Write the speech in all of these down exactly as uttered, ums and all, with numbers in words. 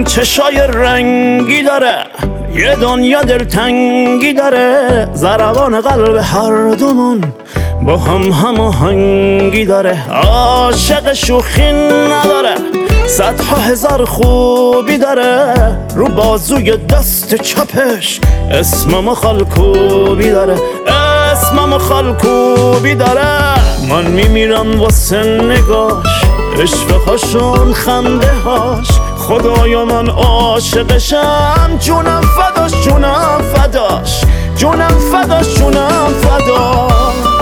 اون چشای رنگی داره، یه دنیا دلتنگی داره، ضربان قلب هر دومون با هم هماهنگی داره. عاشق شوخی نداره، صدها هزار خوبی داره، رو بازوی دست چپش اسمم خالکوبی داره، اسمم خالکوبی داره. من میمیرم واسه نگاش، اشفقاشون خنده هاش، خدایا من عاشقشم، جونم فداش جونم فداش، جونم فداش جونم فداش.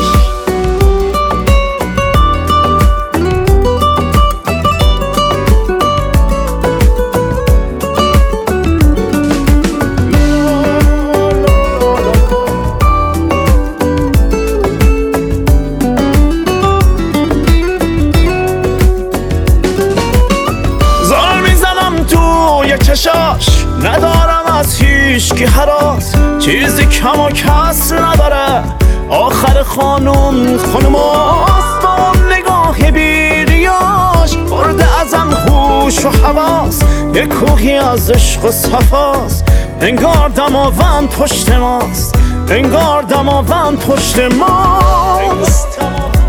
توی چشاش ندارم از هیچکی هراس، چیزی کم و کس نداره، آخر خانوم خانوماست. با اون نگاه بیریاش برده ازم هوش و حواس، یه کوهی از عشق و صفاست، انگار دماوند پشت ماست، انگار دماوند پشت ماست.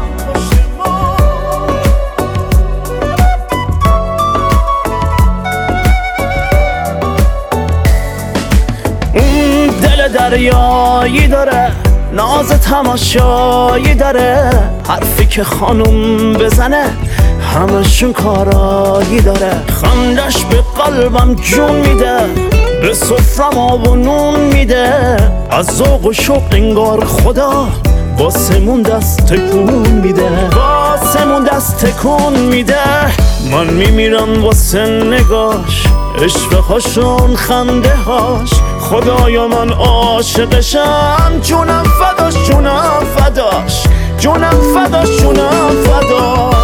دل دریایی داره، ناز تماشایی داره، حرفی که خانوم بزنه همشون کارایی داره. خندش به قلبم جون میده، به سفرم آب و نون میده، از ذوق و شوق انگار خدا واسمون دست تکون میده، واسمون دست تکون میده. من میمیرم واسه نگاش، اشفقاشون خنده هاش، خدایا من عاشقشم، جونم فداش جونم فداش، جونم فداش جونم فداش.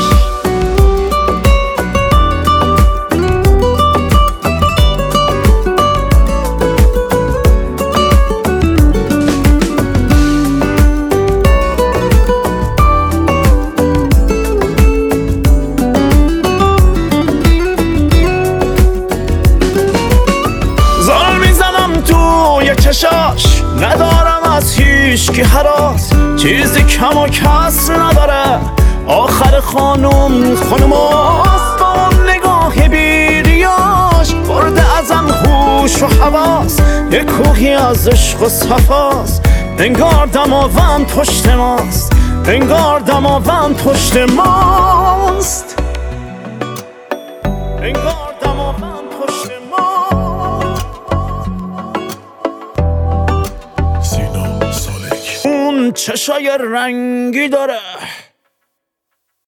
توی چشاش ندارم از هیچکی هراس، چیزی کم و کس نداره، آخر خانوم خانوماست. با اون نگاه بیریاش برده ازم هوش و حواس، یه کوهی از عشق و صفاست، انگار دماوند پشت ماست، انگار دماوند پشت ماست، انگار دماوند پشت ماست. اون چشای رنگی داره،